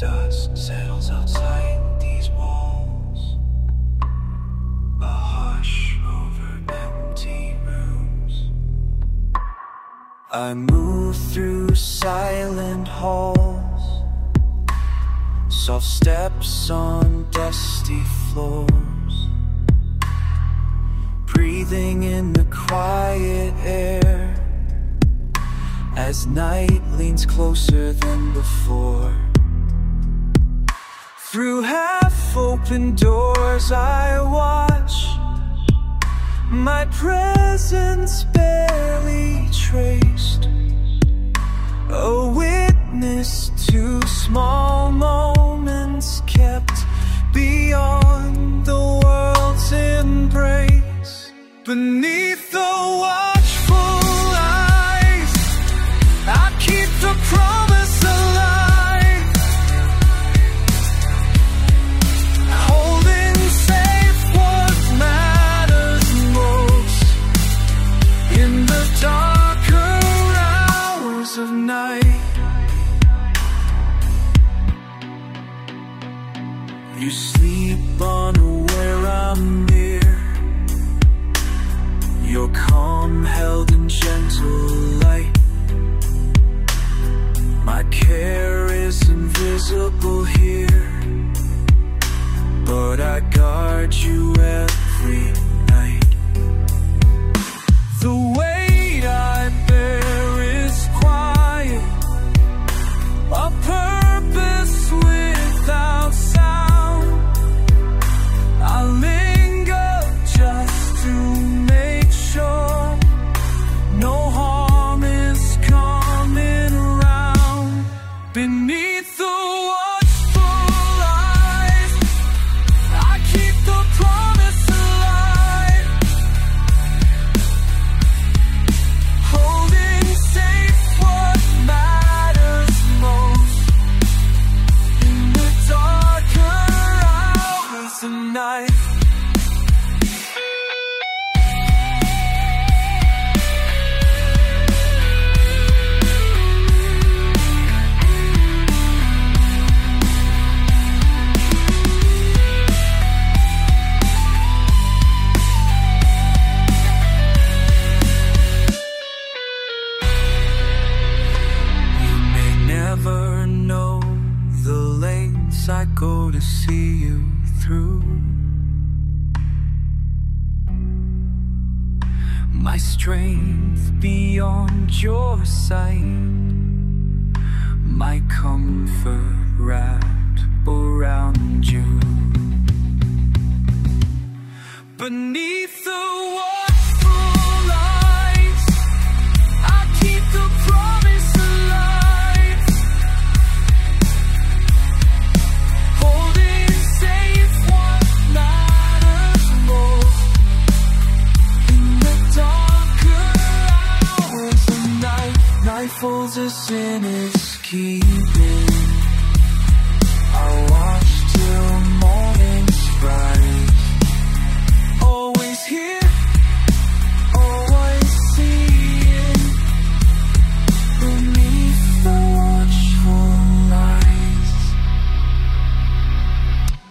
Dust settles outside these walls, a hush over empty rooms. I move through silent halls, soft steps on dusty floors, breathing in the quiet air as night leans closer than before. Through half-open doors I watch, my presence barely traced, a witness to small moments kept beyond the world's embrace. Beneath the watchful eyes, I keep the promise alive, holding safe what matters most in the darker hours of night. You sleep unaware I'm near, your calm held in gentle light. My care is invisible here, but I guard you every night. The weight I bear is quiet, a purpose without sound. I linger just to make sure no harm is coming around. Beneath the watchful eyes, I keep the promise alive, holding safe what matters most in the darker hours of night. Never know the lengths I go to see you through. My strength beyond your sight, my comfort wrapped around you. Beneath the watchful eyes, I keep the promise alive, holding safe what matters most in the darker hours of night. Night folds us in its keeping.